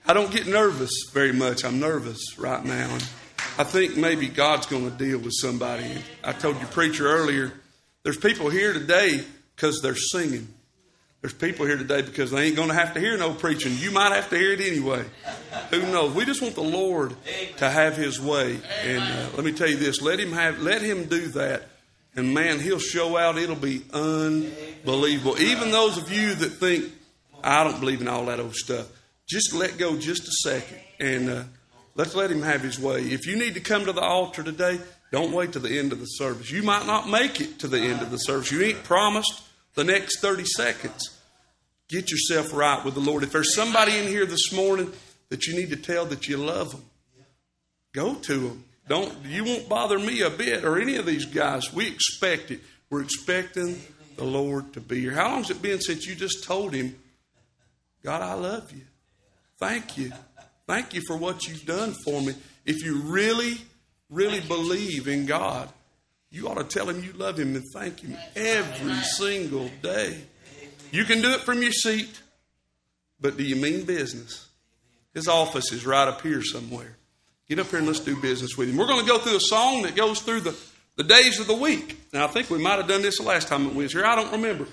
I don't get nervous very much. I'm nervous right now. And I think maybe God's going to deal with somebody. I told your preacher earlier, there's people here today because they're singing. There's people here today because they ain't going to have to hear no preaching. You might have to hear it anyway. Who knows? We just want the Lord to have His way. And let me tell you this, let Him do that. And man, He'll show out. It'll be unbelievable. Even those of you that think, I don't believe in all that old stuff, just let go just a second. And let's let Him have His way. If you need to come to the altar today, don't wait till the end of the service. You might not make it to the end of the service. You ain't promised the next 30 seconds. Get yourself right with the Lord. If there's somebody in here this morning that you need to tell that you love them, go to them. You won't bother me a bit or any of these guys. We expect it. We're expecting the Lord to be here. How long has it been since you just told Him, God, I love you. Thank you. Thank you for what you've done for me. If you really, really believe in God, you ought to tell Him you love Him and thank Him every single day. You can do it from your seat, but do you mean business? His office is right up here somewhere. Get up here and let's do business with Him. We're going to go through a song that goes through the days of the week. Now, I think we might have done this the last time we was here. I don't remember.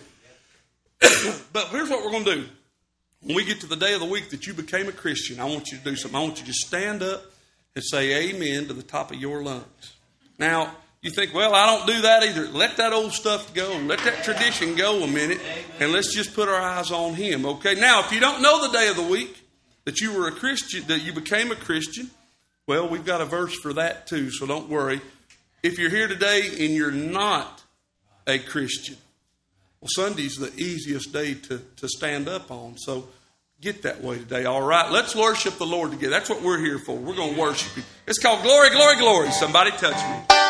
But here's what we're going to do. When we get to the day of the week that you became a Christian, I want you to do something. I want you to stand up and say amen to the top of your lungs. Now, you think, well, I don't do that either. Let that old stuff go and let that tradition go a minute, and let's just put our eyes on Him, okay? Now, if you don't know the day of the week that you were a Christian, that you became a Christian, well, we've got a verse for that too, so don't worry. If you're here today and you're not a Christian, well, Sunday's the easiest day to stand up on, so get that way today, all right? Let's worship the Lord together. That's what we're here for. We're going to worship Him. It's called Glory, Glory, Glory. Somebody touch me.